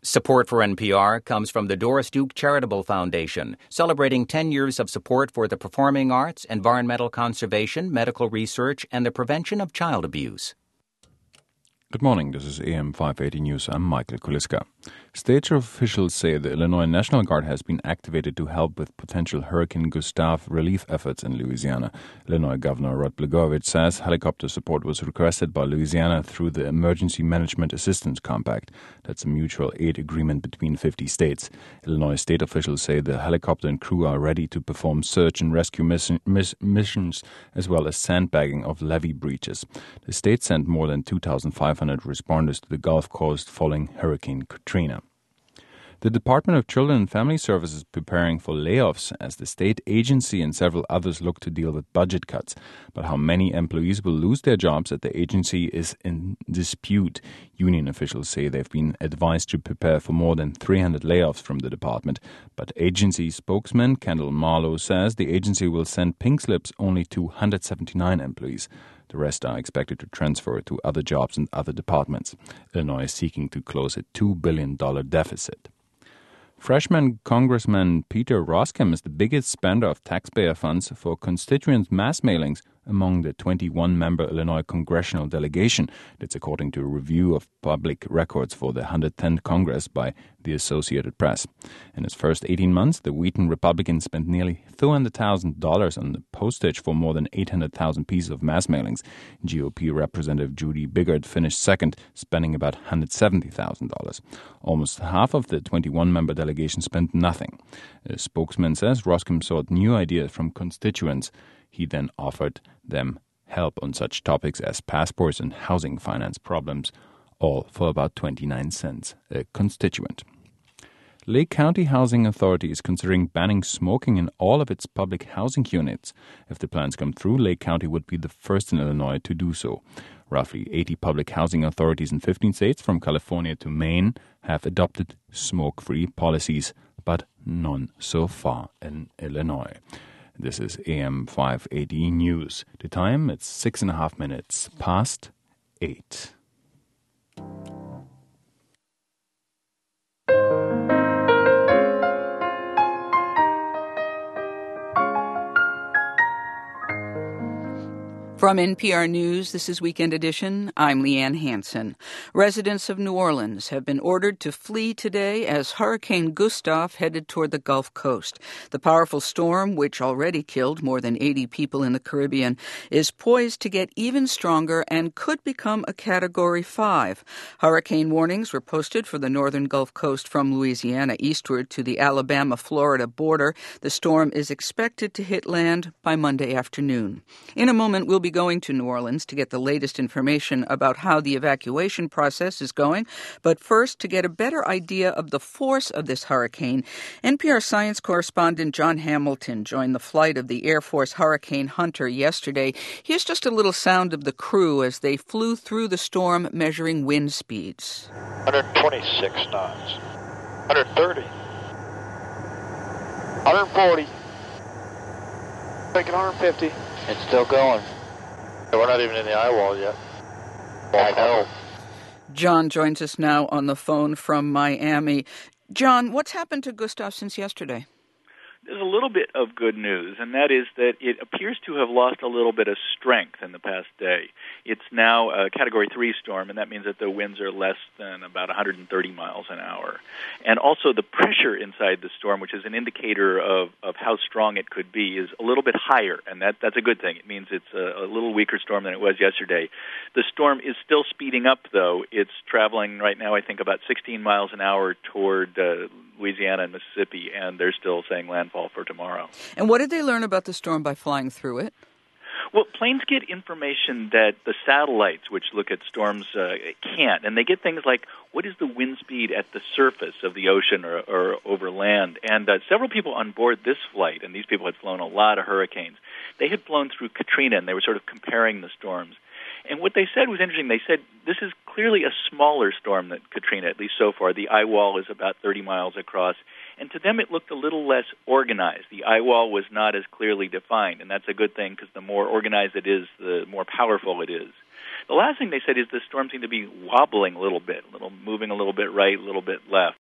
Support for NPR comes from the Doris Duke Charitable Foundation, celebrating 10 years of support for the performing arts, environmental conservation, medical research, and the prevention of child abuse. Good morning, this is AM 580 News. I'm Michael Kuliska. State officials say the Illinois National Guard has been activated to help with potential Hurricane Gustav relief efforts in Louisiana. Illinois Governor Rod Blagojevich says helicopter support was requested by Louisiana through the Emergency Management Assistance Compact. That's a mutual aid agreement between 50 states. Illinois state officials say the helicopter and crew are ready to perform search and rescue missions as well as sandbagging of levee breaches. The state sent more than 2,500 responders to the Gulf Coast following Hurricane Katrina. The Department of Children and Family Services is preparing for layoffs as the state agency and several others look to deal with budget cuts. But how many employees will lose their jobs at the agency is in dispute. Union officials say they've been advised to prepare for more than 300 layoffs from the department. But agency spokesman Kendall Marlowe says the agency will send pink slips only to 179 employees. The rest are expected to transfer to other jobs and other departments. Illinois is seeking to close a $2 billion deficit. Freshman Congressman Peter Roskam is the biggest spender of taxpayer funds for constituent mass mailings among the 21-member Illinois congressional delegation. That's according to a review of public records for the 110th Congress by the Associated Press. In its first 18 months, the Wheaton Republican spent nearly $200,000 on the postage for more than 800,000 pieces of mass mailings. GOP Representative Judy Biggert finished second, spending about $170,000. Almost half of the 21-member delegation spent nothing. A spokesman says Roskam sought new ideas from constituents. He then offered them help on such topics as passports and housing finance problems, all for about 29 cents a constituent. Lake County Housing Authority is considering banning smoking in all of its public housing units. If the plans come through, Lake County would be the first in Illinois to do so. Roughly 80 public housing authorities in 15 states, from California to Maine, have adopted smoke-free policies, but none so far in Illinois. This is AM 580 News. The time, it's 6.5 minutes past 8. From NPR News, this is Weekend Edition. I'm Leanne Hansen. Residents of New Orleans have been ordered to flee today as Hurricane Gustav headed toward the Gulf Coast. The powerful storm, which already killed more than 80 people in the Caribbean, is poised to get even stronger and could become a Category 5. Hurricane warnings were posted for the northern Gulf Coast from Louisiana eastward to the Alabama-Florida border. The storm is expected to hit land by Monday afternoon. In a moment, we'll be going to New Orleans to get the latest information about how the evacuation process is going. But first, to get a better idea of the force of this hurricane, NPR science correspondent John Hamilton joined the flight of the Air Force Hurricane Hunter yesterday. Here's just a little sound of the crew as they flew through the storm, measuring wind speeds. 126 knots, 130, 140, making 150. It's still going. We're not even in the eye wall yet. I know. John joins us now on the phone from Miami. John, what's happened to Gustav since yesterday? There's a little bit of good news, and that is that it appears to have lost a little bit of strength in the past day. It's now a Category 3 storm, and that means that the winds are less than about 130 miles an hour. And also the pressure inside the storm, which is an indicator of how strong it could be, is a little bit higher, and that's a good thing. It means it's a little weaker storm than it was yesterday. The storm is still speeding up, though. It's traveling right now, I think, about 16 miles an hour toward Louisiana and Mississippi, and they're still saying landfall for tomorrow. And what did they learn about the storm by flying through it? Well, planes get information that the satellites, which look at storms, can't. And they get things like, what is the wind speed at the surface of the ocean or over land? And several people on board this flight, and these people had flown a lot of hurricanes, they had flown through Katrina, and they were sort of comparing the storms. And what they said was interesting. They said this is clearly a smaller storm than Katrina, at least so far. The eye wall is about 30 miles across. And to them, it looked a little less organized. The eye wall was not as clearly defined, and that's a good thing because the more organized it is, the more powerful it is. The last thing they said is the storm seemed to be wobbling a little bit, moving a little bit right, a little bit left.